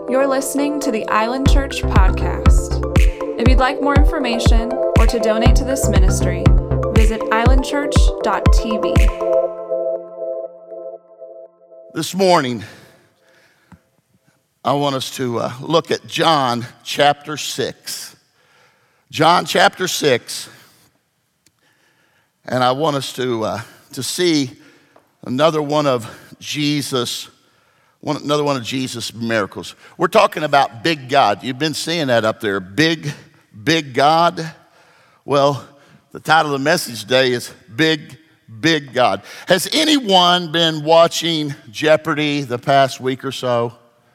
You're listening to the Island Church podcast. If you'd like more information or to donate to this ministry, visit islandchurch.tv. This morning, I want us to look at John chapter 6. John chapter 6, and I want us to see another one of Jesus' miracles. We're talking about big God. You've been seeing that up there, big God. Well, the title of the message today is Big God. Has anyone been watching Jeopardy the past week or so?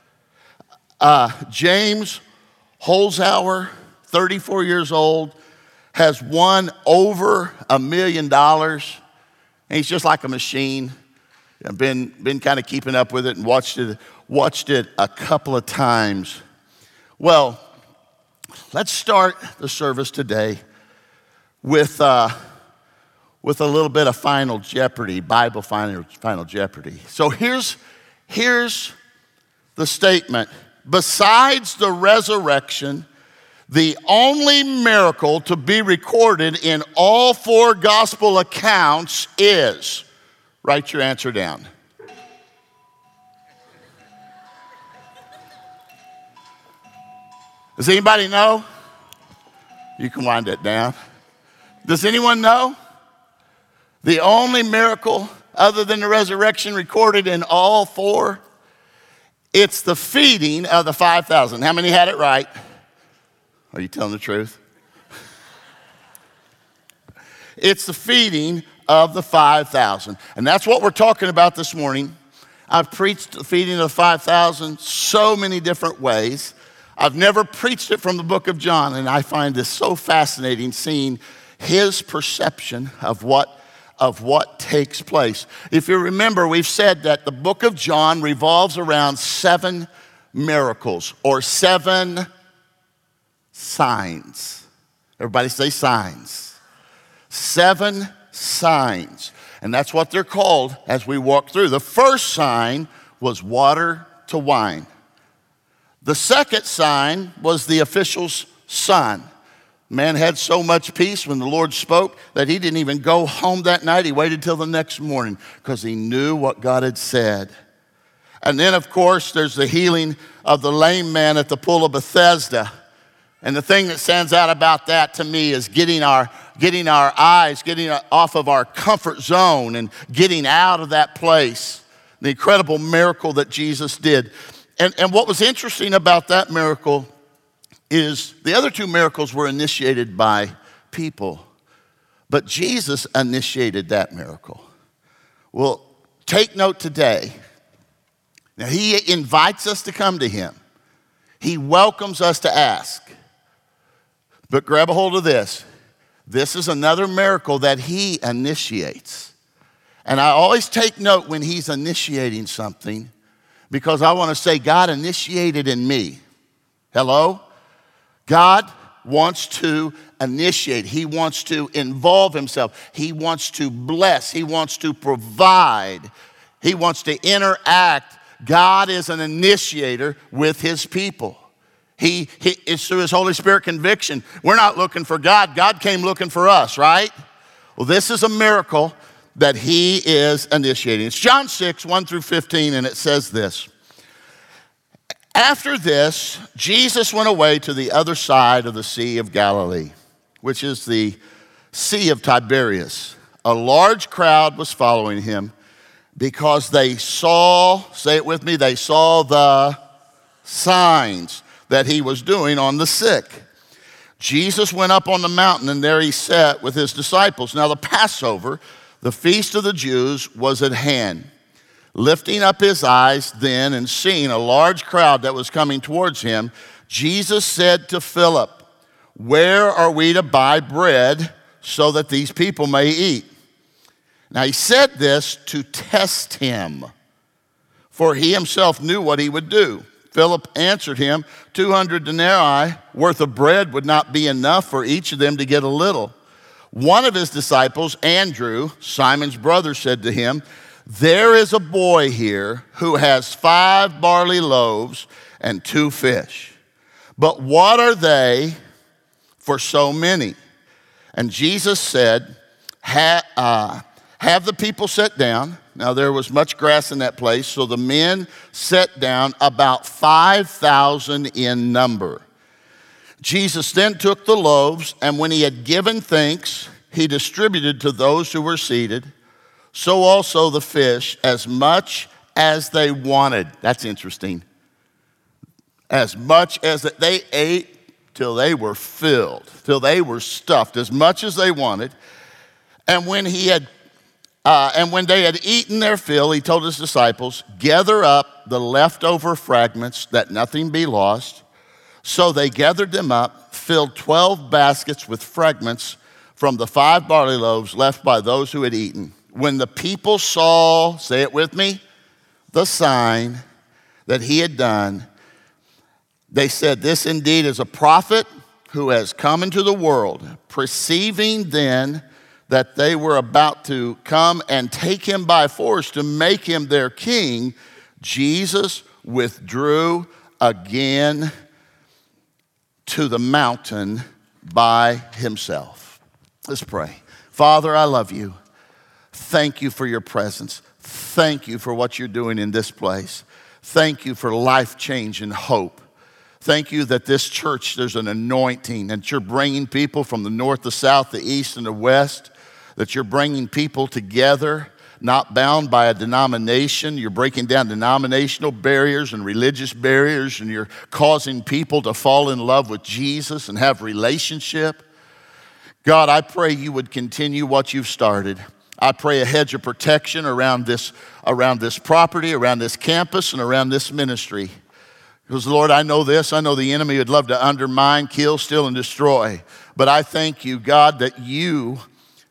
James Holzhauer, 34 years old, has won over $1 million. And he's just like a machine. I've been kind of keeping up with it and watched it a couple of times. Well, let's start the service today with a little bit of Final Jeopardy, Bible Final Jeopardy. So here's the statement. Besides the resurrection, the only miracle to be recorded in all four gospel accounts is... Write your answer down. Does anybody know? You can wind it down. Does anyone know? The only miracle other than the resurrection recorded in all four, it's the feeding of the 5,000. How many had it right? Are you telling the truth? It's the feeding of the 5,000. And that's what we're talking about this morning. I've preached the feeding of the 5,000 so many different ways. I've never preached it from the book of John, and I find this so fascinating, seeing his perception of what takes place. If you remember, we've said that the book of John revolves around 7 miracles or 7 signs. Everybody say signs. 7 signs. And that's what they're called as we walk through. The first sign was water to wine. The second sign was the official's son. Man had so much peace when the Lord spoke that he didn't even go home that night. He waited till the next morning because he knew what God had said. And then, of course, there's the healing of the lame man at the pool of Bethesda. And the thing that stands out about that to me is getting our eyes, getting off of our comfort zone and getting out of that place. The incredible miracle that Jesus did. And what was interesting about that miracle is the other 2 miracles were initiated by people. But Jesus initiated that miracle. Well, take note today. Now, he invites us to come to him. He welcomes us to ask. But grab a hold of this. This is another miracle that he initiates. And I always take note when he's initiating something because I want to say, God initiated in me. Hello? God wants to initiate. He wants to involve himself. He wants to bless. He wants to provide. He wants to interact. God is an initiator with his people. It's through his Holy Spirit conviction. We're not looking for God. God came looking for us, right? Well, this is a miracle that he is initiating. It's John 6, 1 through 15, and it says this. After this, Jesus went away to the other side of the Sea of Galilee, which is the Sea of Tiberias. A large crowd was following him because they saw, say it with me, they saw the signs that he was doing on the sick. Jesus went up on the mountain, and there he sat with his disciples. Now the Passover, the feast of the Jews, was at hand. Lifting up his eyes then and seeing a large crowd that was coming towards him, Jesus said to Philip, "Where are we to buy bread so that these people may eat?" Now he said this to test him, for he himself knew what he would do. Philip answered him, 200 denarii worth of bread would not be enough for each of them to get a little. One of his disciples, Andrew, Simon's brother, said to him, there is a boy here who has 5 barley loaves and 2 fish. But what are they for so many? And Jesus said, have the people sit down. Now there was much grass in that place, so the men sat down, about 5,000 in number. Jesus then took the loaves, and when he had given thanks, he distributed to those who were seated. So also the fish, as much as they wanted. That's interesting. As much as they ate till they were filled, till they were stuffed, as much as they wanted. And when they had eaten their fill, he told his disciples, gather up the leftover fragments, that nothing be lost. So they gathered them up, filled 12 baskets with fragments from the 5 barley loaves left by those who had eaten. When the people saw, say it with me, the sign that he had done, they said, this indeed is a prophet who has come into the world. Perceiving then that they were about to come and take him by force to make him their king, Jesus withdrew again to the mountain by himself. Let's pray. Father, I love you. Thank you for your presence. Thank you for what you're doing in this place. Thank you for life change and hope. Thank you that this church, there's an anointing, and you're bringing people from the north, the south, the east, and the west, that you're bringing people together, not bound by a denomination. You're breaking down denominational barriers and religious barriers, and you're causing people to fall in love with Jesus and have relationship. God, I pray you would continue what you've started. I pray a hedge of protection around this property, around this campus, and around this ministry. Because, Lord, I know this. I know the enemy would love to undermine, kill, steal, and destroy. But I thank you, God, that you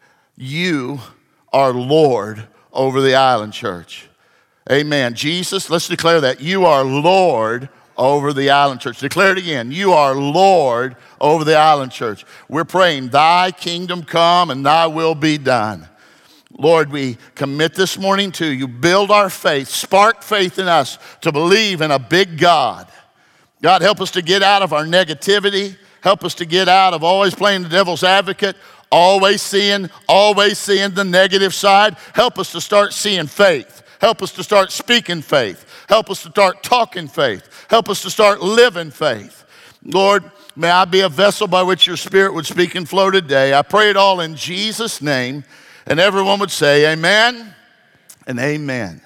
are Lord over the Island Church. Amen. Jesus, let's declare that. You are Lord over the Island Church. Declare it again. You are Lord over the Island Church. We're praying, thy kingdom come and thy will be done. Lord, we commit this morning to you. Build our faith. Spark faith in us to believe in a big God. God, help us to get out of our negativity. Help us to get out of always playing the devil's advocate, always seeing the negative side. Help us to start seeing faith. Help us to start speaking faith. Help us to start talking faith. Help us to start living faith. Lord, may I be a vessel by which your Spirit would speak and flow today. I pray it all in Jesus' name. And everyone would say amen and amen.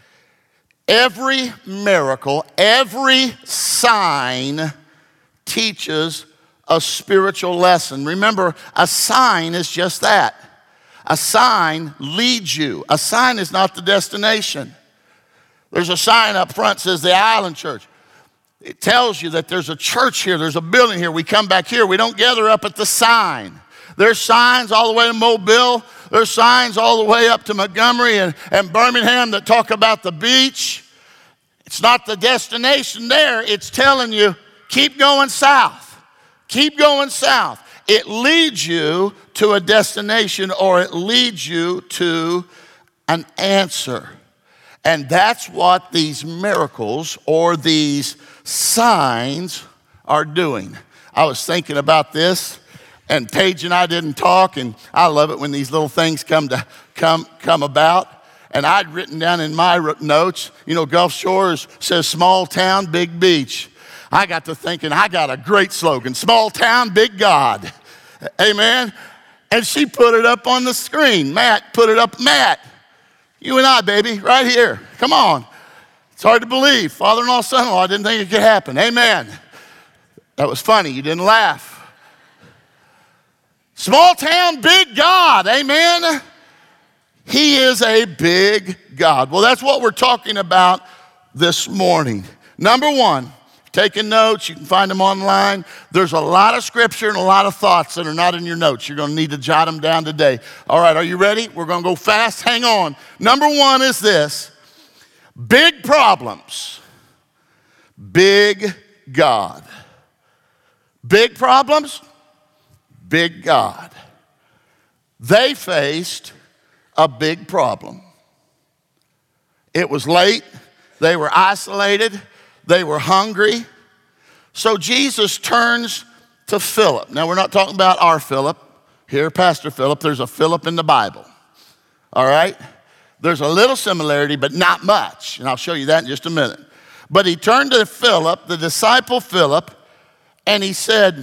Every miracle, every sign teaches a spiritual lesson. Remember, a sign is just that. A sign leads you. A sign is not the destination. There's a sign up front that says the Island Church. It tells you that there's a church here, there's a building here. We come back here. We don't gather up at the sign. There's signs all the way to Mobile. There's signs all the way up to Montgomery and Birmingham that talk about the beach. It's not the destination there. It's telling you, keep going south. Keep going south. It leads you to a destination, or it leads you to an answer. And that's what these miracles or these signs are doing. I was thinking about this, and Paige and I didn't talk, and I love it when these little things come about. And I'd written down in my notes, Gulf Shores says small town, big beach. I got to thinking, I got a great slogan, small town, big God. Amen. And she put it up on the screen. Matt put it up. Matt, you and I, baby, right here. Come on. It's hard to believe. Father-in-law, son-in-law, I didn't think it could happen. Amen. That was funny. You didn't laugh. Small town, big God. Amen. He is a big God. Well, that's what we're talking about this morning. Number one, taking notes, you can find them online. There's a lot of scripture and a lot of thoughts that are not in your notes. You're going to need to jot them down today. All right, are you ready? We're going to go fast. Hang on. Number one is this: big problems, big God. Big problems, big God. They faced a big problem. It was late. They were isolated. They were hungry. So Jesus turns to Philip. Now, we're not talking about our Philip. Here, Pastor Philip. There's a Philip in the Bible. All right? There's a little similarity, but not much. And I'll show you that in just a minute. But he turned to Philip, the disciple Philip, and he said,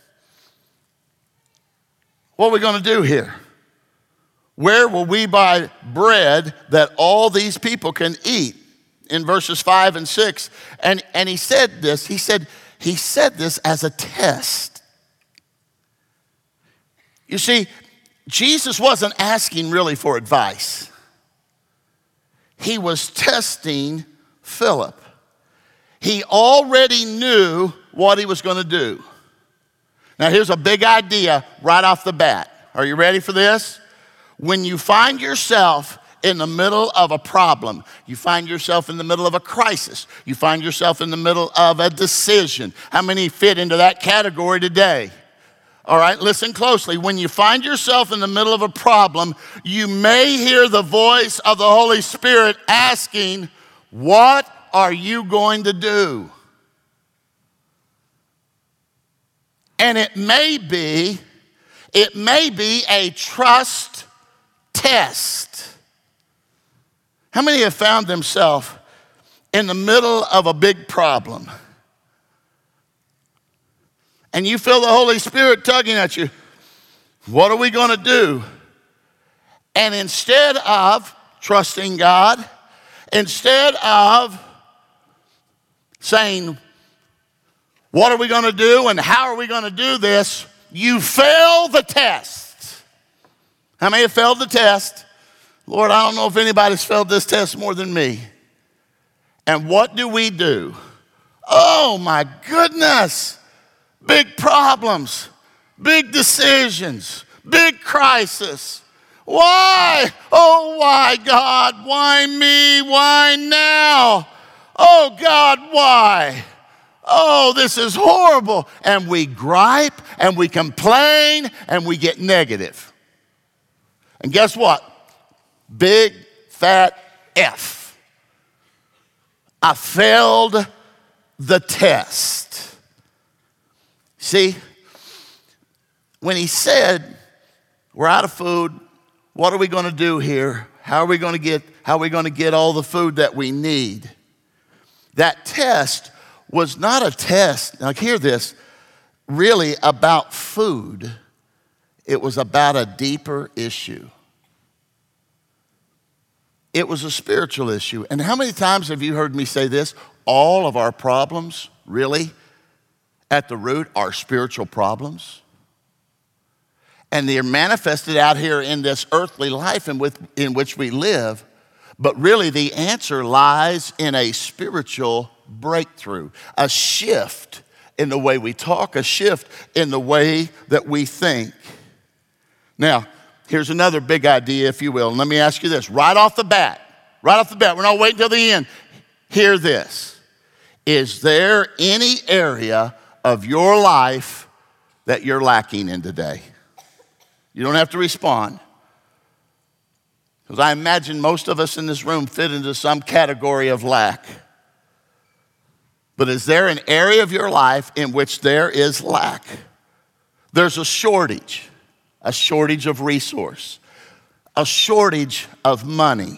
what are we going to do here? Where will we buy bread that all these people can eat? In verses 5 and 6. And he said this, he said this as a test. You see, Jesus wasn't asking really for advice. He was testing Philip. He already knew what he was going to do. Now, here's a big idea right off the bat. Are you ready for this? When you find yourself in the middle of a problem, you find yourself in the middle of a crisis, you find yourself in the middle of a decision. How many fit into that category today? All right, listen closely. When you find yourself in the middle of a problem, you may hear the voice of the Holy Spirit asking, what are you going to do? And it may be a trust test. How many have found themselves in the middle of a big problem? And you feel the Holy Spirit tugging at you. What are we going to do? And instead of trusting God, instead of saying, what are we going to do and how are we going to do this, you fail the test. How many have failed the test? Lord, I don't know if anybody's failed this test more than me. And what do? Oh my goodness. Big problems, big decisions, big crisis. Why? Oh, why, God? Why me? Why now? Oh, God, why? Oh, this is horrible. And we gripe and we complain and we get negative. And guess what? Big fat F. I failed the test. See, when he said, we're out of food, what are we going to do here? How are we going to get all the food that we need? That test was not a test, now hear this, really about food. It was about a deeper issue. It was a spiritual issue. And how many times have you heard me say this? All of our problems, really, at the root are spiritual problems. And they're manifested out here in this earthly life in which we live. But really the answer lies in a spiritual breakthrough, a shift in the way we talk, a shift in the way that we think. Now, here's another big idea, if you will. And let me ask you this, right off the bat, we're not waiting till the end. Hear this. Is there any area of your life that you're lacking in today? You don't have to respond. Because I imagine most of us in this room fit into some category of lack. But is there an area of your life in which there is lack? There's a shortage of resource, a shortage of money.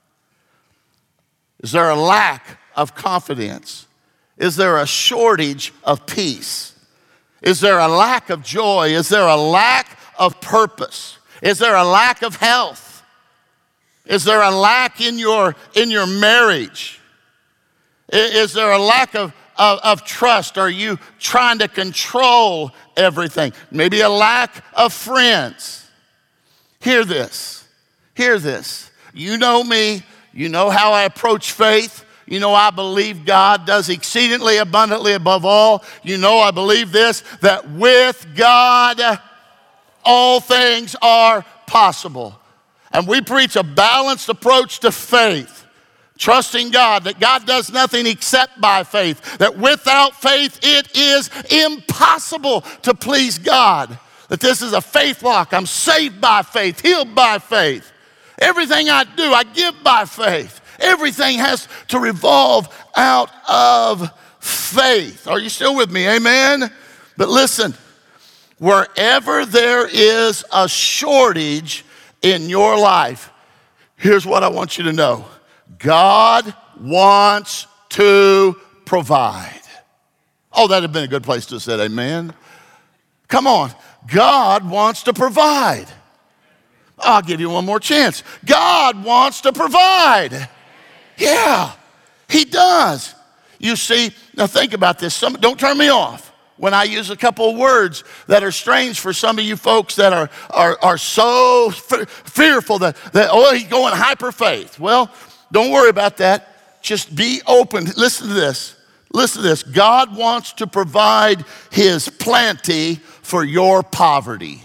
Is there a lack of confidence? Is there a shortage of peace? Is there a lack of joy? Is there a lack of purpose? Is there a lack of health? Is there a lack in your marriage? Is there a lack of trust? Are you trying to control everything? Maybe a lack of friends. Hear this. You know me. You know how I approach faith. You know I believe God does exceedingly abundantly above all. You know I believe this, that with God, all things are possible. And we preach a balanced approach to faith, trusting God, that God does nothing except by faith, that without faith it is impossible to please God, that this is a faith walk. I'm saved by faith, healed by faith. Everything I do, I give by faith. Everything has to revolve out of faith. Are you still with me? Amen? But listen, wherever there is a shortage in your life, here's what I want you to know. God wants to provide. Oh, that'd have been a good place to say amen. Come on. God wants to provide. I'll give you one more chance. God wants to provide. Yeah, he does. You see, now think about this. Don't turn me off when I use a couple of words that are strange for some of you folks that are so fearful that oh, he's going hyper faith. Well, don't worry about that. Just be open. Listen to this. Listen to this. God wants to provide his plenty for your poverty.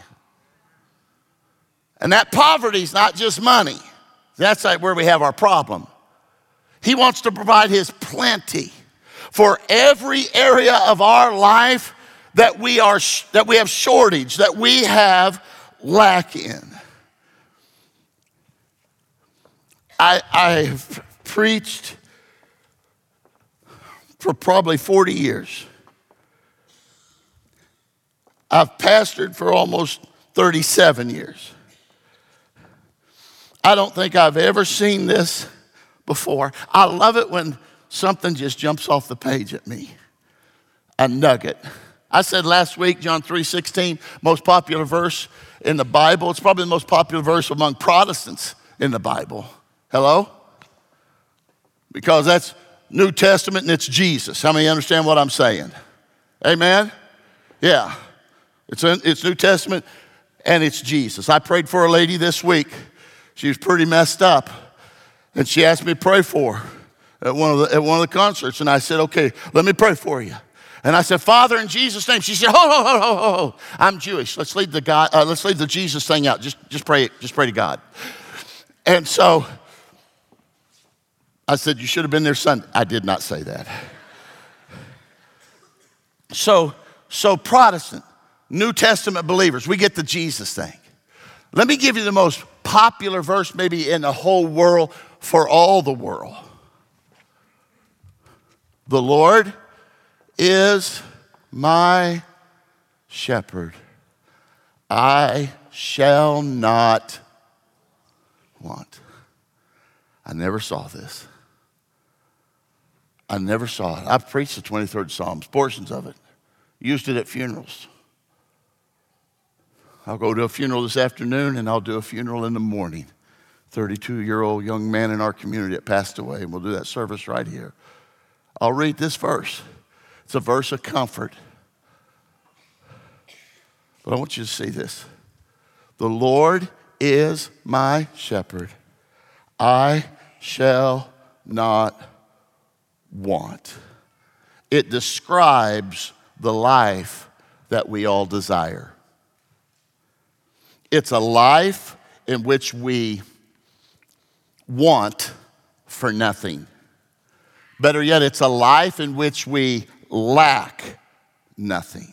And that poverty is not just money. That's like where we have our problem. He wants to provide his plenty for every area of our life that we have shortage, that we have lack in. I've preached for probably 40 years. I've pastored for almost 37 years. I don't think I've ever seen this before. I love it when something just jumps off the page at me. A nugget. I said last week, John 3:16, most popular verse in the Bible. It's probably the most popular verse among Protestants in the Bible. Hello? Because that's New Testament and it's Jesus. How many understand what I'm saying? Amen? Yeah. It's New Testament and it's Jesus. I prayed for a lady this week. She was pretty messed up. And she asked me to pray for her at one of the concerts. And I said, okay, let me pray for you. And I said, Father, in Jesus' name. She said, ho. I'm Jewish. Let's leave the Jesus thing out. Just pray to God. And so I said, you should have been there Sunday. I did not say that. So Protestant, New Testament believers, we get the Jesus thing. Let me give you the most popular verse maybe in the whole world for all the world. The Lord is my shepherd. I shall not want. I never saw this. I never saw it. I've preached the 23rd Psalms, portions of it. Used it at funerals. I'll go to a funeral this afternoon and I'll do a funeral in the morning. 32-year-old young man in our community that passed away, and we'll do that service right here. I'll read this verse. It's a verse of comfort. But I want you to see this. The Lord is my shepherd. I shall not want. It describes the life that we all desire. It's a life in which we want for nothing. Better yet, it's a life in which we lack nothing.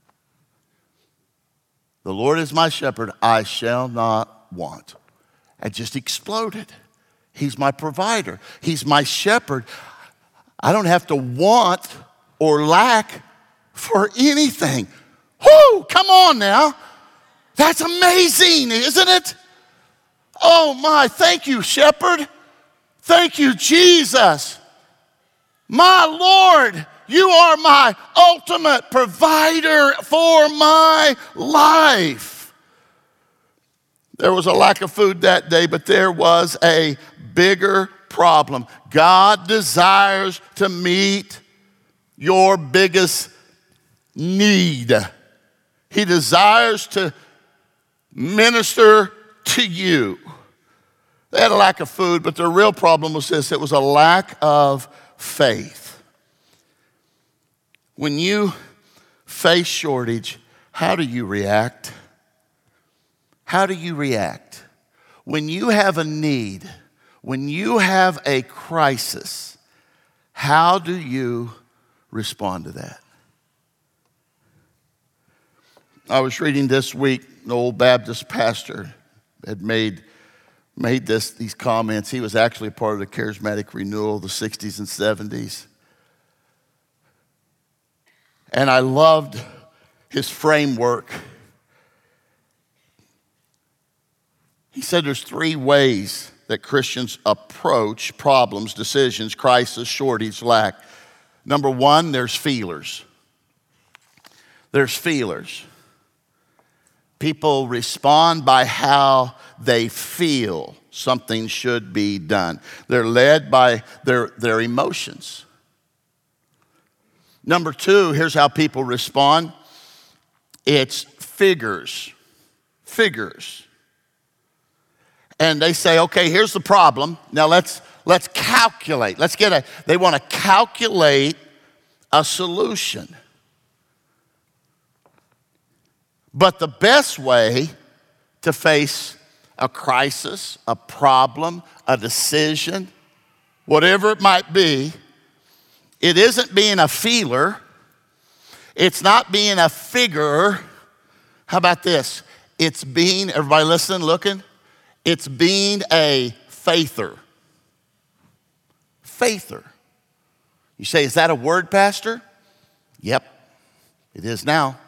The Lord is my shepherd, I shall not want. I just exploded. He's my provider. He's my shepherd. I don't have to want or lack for anything. Whoo, come on now. That's amazing, isn't it? Oh my, thank you, shepherd. Thank you, Jesus. My Lord, you are my ultimate provider for my life. There was a lack of food that day, but there was a bigger problem. God desires to meet your biggest need. He desires to minister to you. They had a lack of food, but their real problem was this. It was a lack of faith. When you face shortage, how do you react? How do you react? When you have a need, when you have a crisis, how do you respond to that? I was reading this week, an old Baptist pastor had made made these comments. He was actually a part of the charismatic renewal of the 60s and 70s. And I loved his framework. He said there's 3 ways that Christians approach problems, decisions, crisis, shortage, lack. Number 1, there's feelers. There's feelers. People respond by how they feel something should be done. They're led by their emotions. Number 2, here's how people respond. It's figures. Figures. And they say, okay, here's the problem. Now let's calculate. They want to calculate a solution. But the best way to face a crisis, a problem, a decision, whatever it might be, it isn't being a feeler. It's not being a figure. How about this? It's being, everybody listen, looking, it's being a faither. Faither. You say, is that a word, Pastor? Yep, it is now.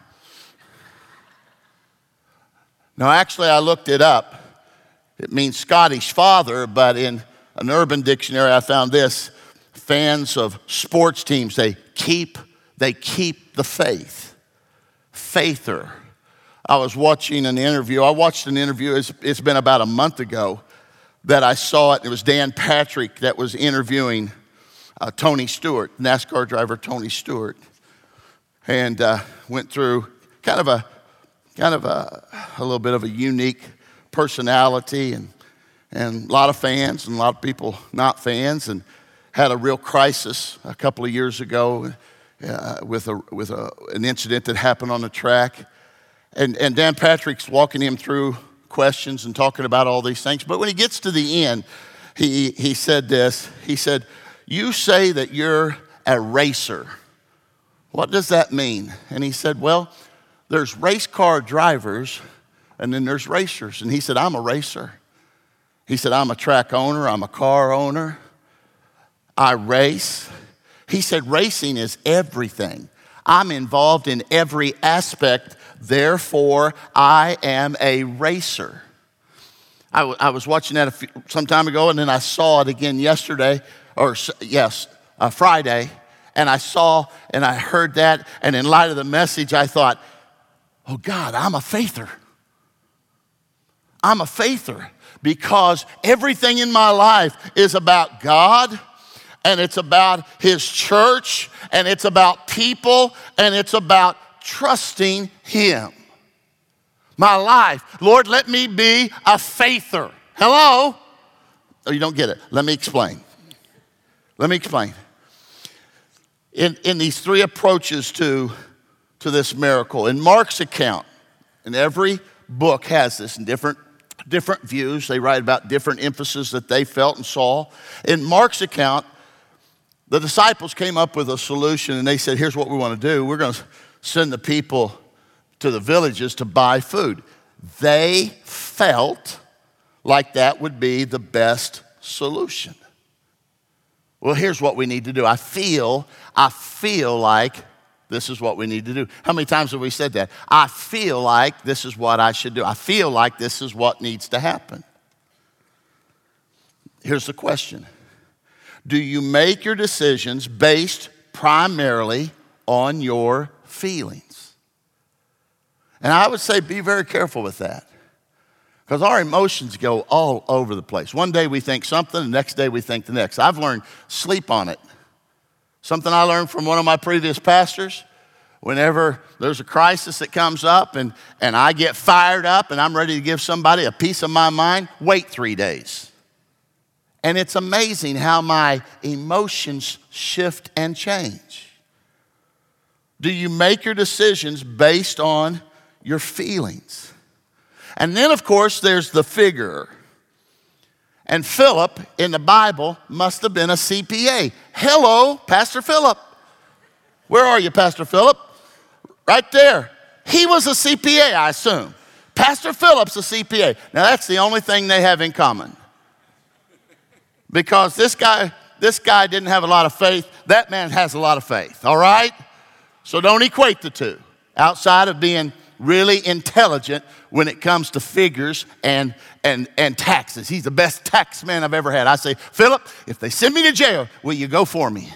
No, actually, I looked it up. It means Scottish father, but in an Urban Dictionary, I found this. Fans of sports teams, they keep the faith. Faither. I was watching an interview. It's been about a month ago that I saw it. It was Dan Patrick that was interviewing Tony Stewart, NASCAR driver Tony Stewart, and went through kind of a little bit of a unique personality and a lot of fans and a lot of people not fans, and had a real crisis a couple of years ago with an incident that happened on the track. And Dan Patrick's walking him through questions and talking about all these things. But when he gets to the end, he said this. He said, you say that you're a racer. What does that mean? And he said, well, there's race car drivers and then there's racers. And he said, I'm a racer. He said, I'm a track owner. I'm a car owner. I race. He said, racing is everything. I'm involved in every aspect. Therefore, I am a racer. I was watching that some time ago, and then I saw it again yesterday, Friday, and I saw and I heard that, and in light of the message, I thought, oh God, I'm a faither. I'm a faither because everything in my life is about God, and it's about His church, and it's about people, and it's about trusting Him. My life, Lord, let me be a faither. Hello? Oh, you don't get it. Let me explain. In these 3 approaches to this miracle, in Mark's account, and every book has this in different views. They write about different emphasis that they felt and saw. In Mark's account, the disciples came up with a solution, and they said, here's what we want to do. We're going to send the people to the villages to buy food. They felt like that would be the best solution. Well, here's what we need to do. I feel like this is what we need to do. How many times have we said that? I feel like this is what I should do. I feel like this is what needs to happen. Here's the question. Do you make your decisions based primarily on your feelings? And I would say be very careful with that, because our emotions go all over the place. One day we think something, the next day we think the next. I've learned sleep on it. Something I learned from one of my previous pastors. Whenever there's a crisis that comes up and I get fired up and I'm ready to give somebody a piece of my mind, wait 3 days. And it's amazing how my emotions shift and change. Do you make your decisions based on your feelings? And then, of course, there's the figure. And Philip in the Bible must have been a CPA. Hello, Pastor Philip. Where are you, Pastor Philip? Right there. He was a CPA, I assume. Pastor Philip's a CPA. Now, that's the only thing they have in common. Because this guy didn't have a lot of faith. That man has a lot of faith, all right? So don't equate the two. Outside of being really intelligent when it comes to figures and taxes. He's the best tax man I've ever had. I say, Philip, if they send me to jail, will you go for me?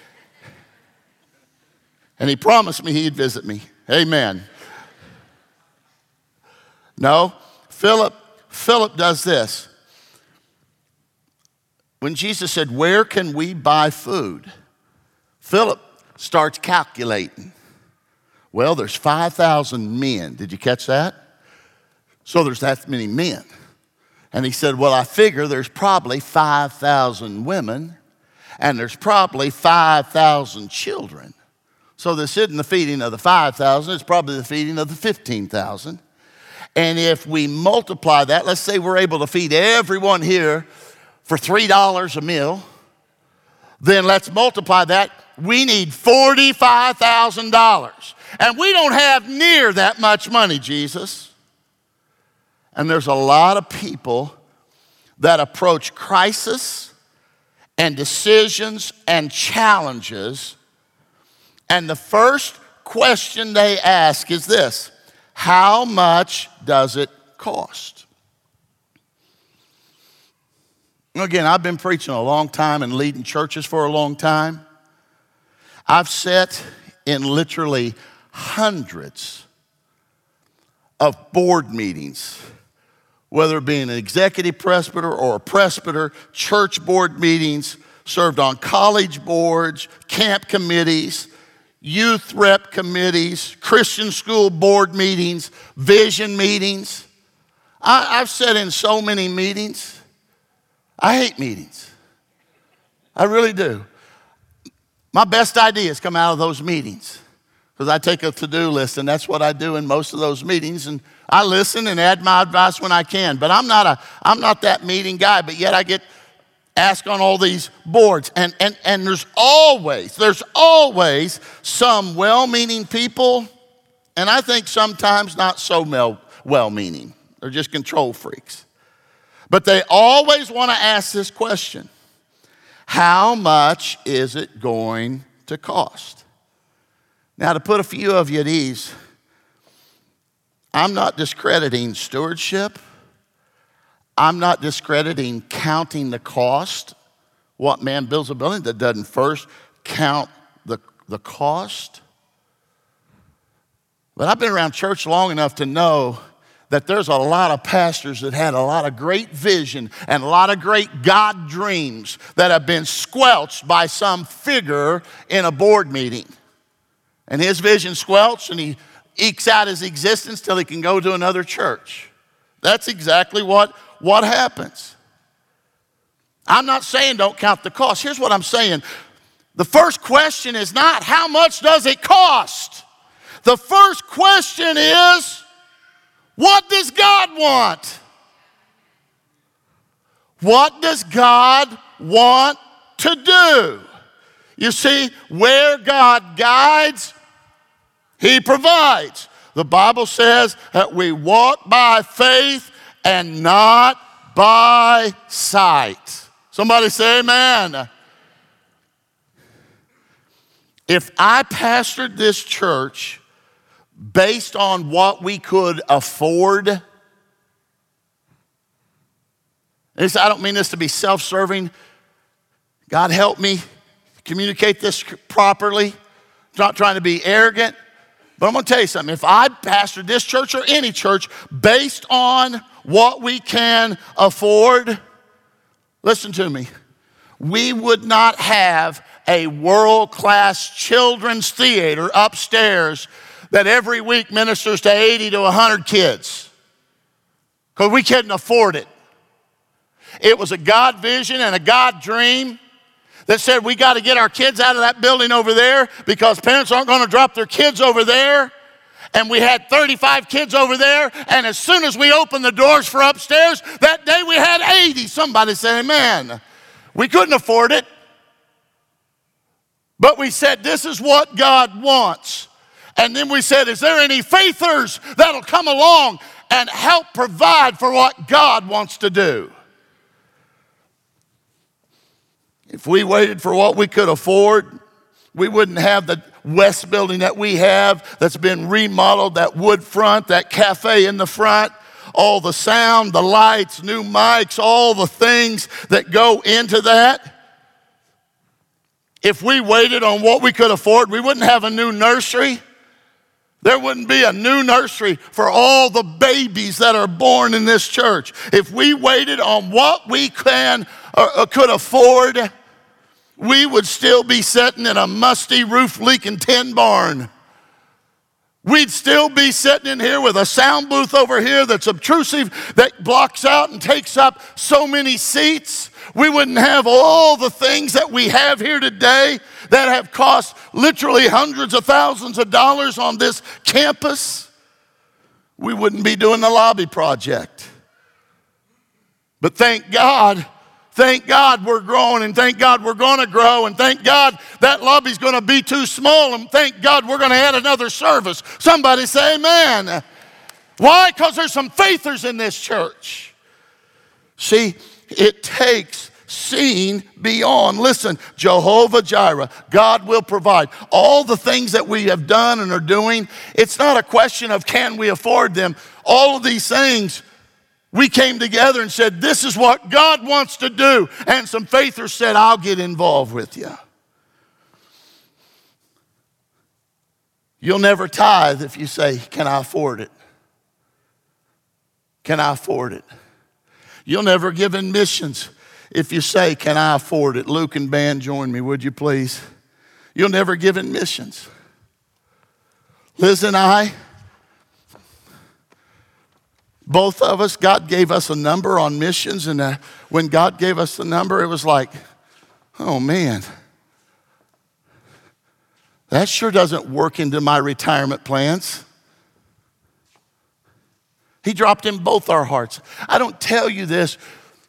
And he promised me he'd visit me. Amen. No, Philip does this. When Jesus said, where can we buy food? Philip starts calculating. Well, there's 5,000 men. Did you catch that? So there's that many men. And he said, well, I figure there's probably 5,000 women, and there's probably 5,000 children. So this isn't the feeding of the 5,000, it's probably the feeding of the 15,000. And if we multiply that, let's say we're able to feed everyone here for $3 a meal, then let's multiply that. We need $45,000. And we don't have near that much money, Jesus. And there's a lot of people that approach crisis and decisions and challenges, and the first question they ask is this: how much does it cost? Again, I've been preaching a long time and leading churches for a long time. I've sat in literally hundreds of board meetings, whether it be an executive presbyter or a presbyter, church board meetings, served on college boards, camp committees, youth rep committees, Christian school board meetings, vision meetings. I've sat in so many meetings. I hate meetings. I really do. My best ideas come out of those meetings because I take a to-do list, and that's what I do in most of those meetings, and I listen and add my advice when I can. But I'm not that meeting guy, but yet I get asked on all these boards, and there's always some well-meaning people, and I think sometimes not so well-meaning. They're just control freaks. But they always want to ask this question: how much is it going to cost? Now, to put a few of you at ease, I'm not discrediting stewardship. I'm not discrediting counting the cost. What man builds a building that doesn't first count the cost? But I've been around church long enough to know that there's a lot of pastors that had a lot of great vision and a lot of great God dreams that have been squelched by some figure in a board meeting. And his vision squelched, and he ekes out his existence till he can go to another church. That's exactly what happens. I'm not saying don't count the cost. Here's what I'm saying. The first question is not how much does it cost? The first question is, what does God want? What does God want to do? You see, where God guides, He provides. The Bible says that we walk by faith and not by sight. Somebody say amen. If I pastored this church based on what we could afford, I don't mean this to be self-serving. God help me communicate this properly. I'm not trying to be arrogant, but I'm going to tell you something. If I pastored this church or any church based on what we can afford, listen to me, we would not have a world-class children's theater upstairs that every week ministers to 80 to 100 kids, because we couldn't afford it. It was a God vision and a God dream that said we got to get our kids out of that building over there because parents aren't going to drop their kids over there. And we had 35 kids over there, and as soon as we opened the doors for upstairs, that day we had 80. Somebody say amen. We couldn't afford it. But we said, this is what God wants. And then we said, is there any faithers that'll come along and help provide for what God wants to do? If we waited for what we could afford, we wouldn't have the West building that we have that's been remodeled, that wood front, that cafe in the front, all the sound, the lights, new mics, all the things that go into that. If we waited on what we could afford, we wouldn't have a new nursery. There wouldn't be a new nursery for all the babies that are born in this church. If we waited on what we could afford, we would still be sitting in a musty roof-leaking tin barn. We'd still be sitting in here with a sound booth over here that's obtrusive, that blocks out and takes up so many seats. We wouldn't have all the things that we have here today that have cost literally hundreds of thousands of dollars on this campus. We wouldn't be doing the lobby project. But thank God we're growing, and thank God we're going to grow, and thank God that lobby's going to be too small, and thank God we're going to add another service. Somebody say amen. Why? Because there's some faithers in this church. See, it takes seeing beyond. Listen, Jehovah Jireh, God will provide. All the things that we have done and are doing, it's not a question of can we afford them. All of these things, we came together and said, this is what God wants to do. And some faithers said, I'll get involved with you. You'll never tithe if you say, can I afford it? Can I afford it? You'll never give in missions if you say, can I afford it? Luke and band, join me, would you please? You'll never give in missions. Liz and I, both of us, God gave us a number on missions, and when God gave us the number, it was like, oh man, that sure doesn't work into my retirement plans. He dropped in both our hearts. I don't tell you this.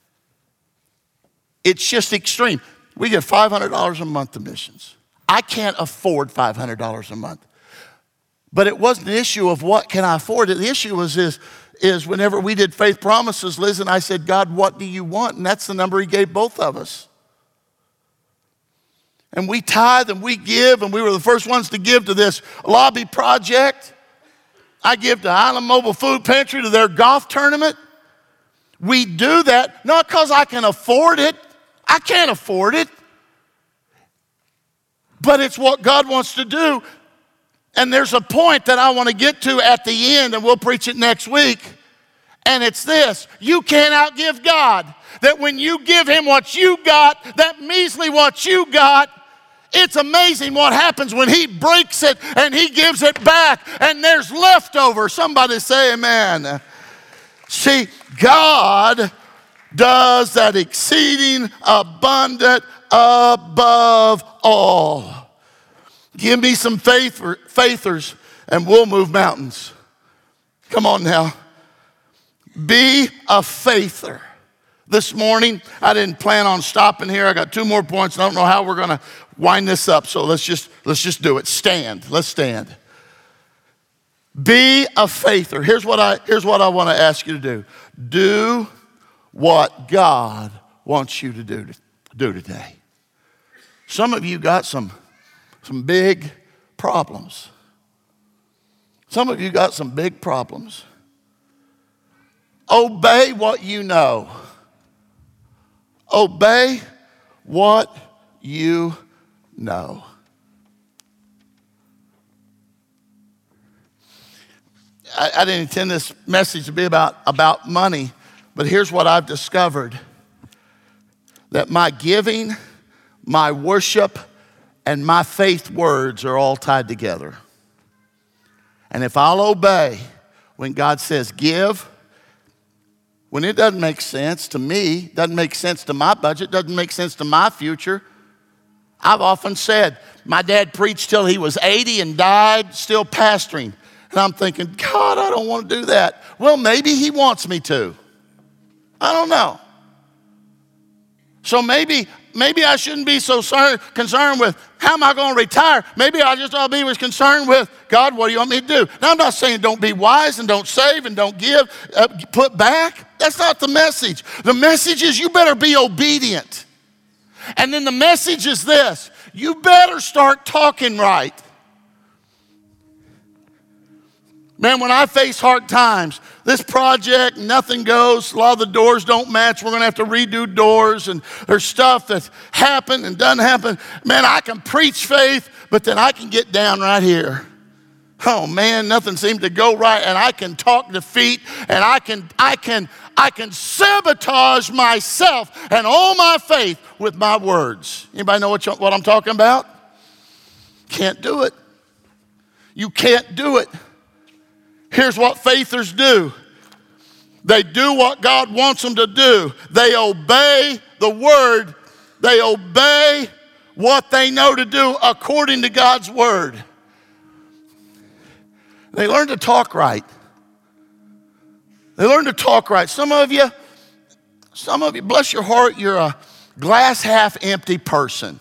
It's just extreme. We get $500 a month to missions. I can't afford $500 a month. But it wasn't an issue of what can I afford. The issue was is whenever we did Faith Promises, Liz and I said, God, what do you want? And that's the number he gave both of us. And we tithe and we give, and we were the first ones to give to this lobby project. I give to Island Mobile Food Pantry, to their golf tournament. We do that not because I can afford it. I can't afford it. But it's what God wants to do. And there's a point that I want to get to at the end, and we'll preach it next week. And it's this: you can't outgive God. That when you give him what you got, that measly what you got, it's amazing what happens when he breaks it and he gives it back and there's leftover. Somebody say amen. See, God does that exceeding abundant above all. Give me some faithers and we'll move mountains. Come on now. Be a faither. This morning, I didn't plan on stopping here. I got 2 more points, and I don't know how we're going to wind this up, so let's just do it. Stand. Let's stand. Be a faither. Here's what I want to ask you to do. Do what God wants you to do today. Some of you got some big problems. Some of you got some big problems. Obey what you know. Obey what you know. I didn't intend this message to be about money, but here's what I've discovered. That my giving, my worship, and my faith words are all tied together. And if I'll obey when God says give, when it doesn't make sense to me, doesn't make sense to my budget, doesn't make sense to my future. I've often said, my dad preached till he was 80 and died still pastoring. And I'm thinking, God, I don't want to do that. Well, maybe he wants me to. I don't know. So maybe I shouldn't be so concerned with how am I going to retire. Maybe I just ought to be concerned with, God, what do you want me to do? Now, I'm not saying don't be wise and don't save and don't give, put back. That's not the message. The message is you better be obedient. And then the message is this: you better start talking right. Man, when I face hard times, this project, nothing goes. A lot of the doors don't match. We're going to have to redo doors, and there's stuff that's happened and doesn't happen. Man, I can preach faith, but then I can get down right here. Oh man, nothing seemed to go right, and I can talk defeat, and I can sabotage myself and all my faith with my words. Anybody know what I'm talking about? Can't do it. You can't do it. Here's what faithers do. They do what God wants them to do. They obey the word. They obey what they know to do according to God's word. They learn to talk right. They learn to talk right. Some of you, bless your heart, you're a glass half empty person.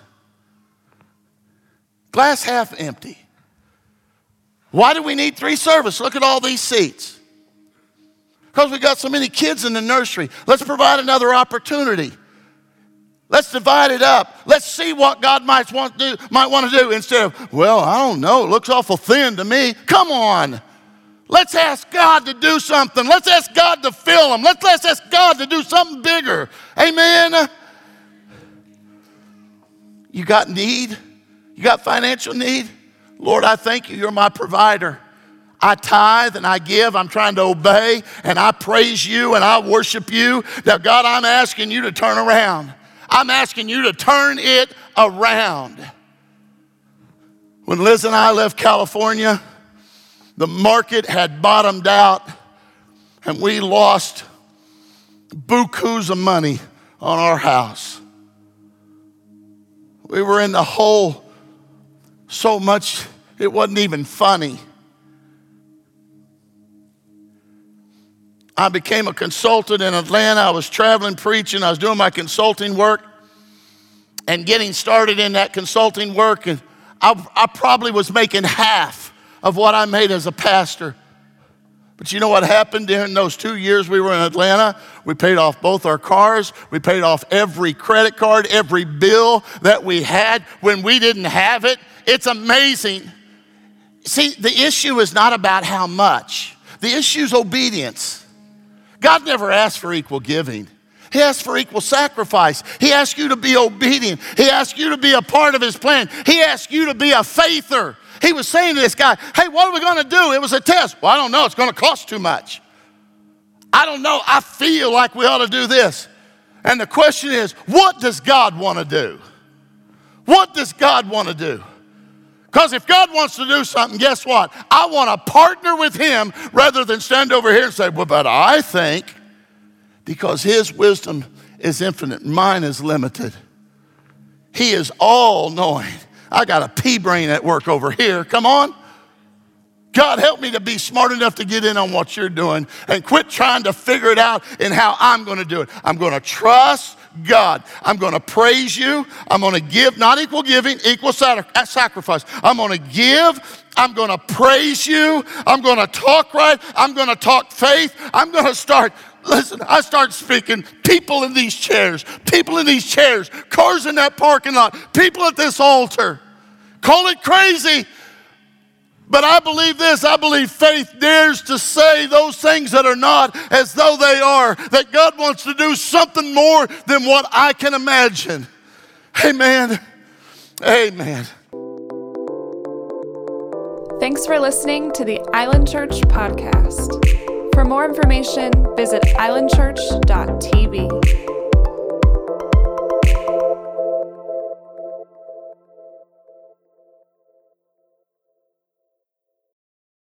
Glass half empty. Why do we need 3 services? Look at all these seats. Because we got so many kids in the nursery. Let's provide another opportunity. Let's divide it up. Let's see what God might want to do instead of, well, I don't know, it looks awful thin to me. Come on. Let's ask God to do something. Let's ask God to fill them. Let's ask God to do something bigger. Amen. You got need? You got financial need? Lord, I thank you. You're my provider. I tithe and I give. I'm trying to obey, and I praise you and I worship you. Now, God, I'm asking you to turn around. I'm asking you to turn it around. When Liz and I left California, the market had bottomed out, and we lost bukus of money on our house. We were in the hole so much it wasn't even funny. I became a consultant in Atlanta. I was traveling, preaching. I was doing my consulting work and getting started in that consulting work. And I probably was making half of what I made as a pastor. But you know what happened during those 2 years we were in Atlanta? We paid off both our cars. We paid off every credit card, every bill that we had when we didn't have it. It's amazing. See, the issue is not about how much. The issue is obedience. God never asked for equal giving. He asked for equal sacrifice. He asked you to be obedient. He asked you to be a part of his plan. He asked you to be a faither. He was saying to this guy, hey, what are we going to do? It was a test. Well, I don't know. It's going to cost too much. I don't know. I feel like we ought to do this. And the question is, what does God want to do? What does God want to do? Because if God wants to do something, guess what? I want to partner with him rather than stand over here and say, well, but I think, because his wisdom is infinite, mine is limited. He is all-knowing. I got a pea brain at work over here. Come on. God, help me to be smart enough to get in on what you're doing and quit trying to figure it out in how I'm going to do it. I'm going to trust God. I'm going to praise you. I'm going to give, not equal giving, equal sacrifice. I'm going to give. I'm going to praise you. I'm going to talk right. I'm going to talk faith. I'm going to start. Listen, I start speaking, people in these chairs, cars in that parking lot, people at this altar. Call it crazy, but I believe this. I believe faith dares to say those things that are not as though they are, that God wants to do something more than what I can imagine. Amen. Amen. Thanks for listening to the Island Church podcast. For more information, visit islandchurch.tv.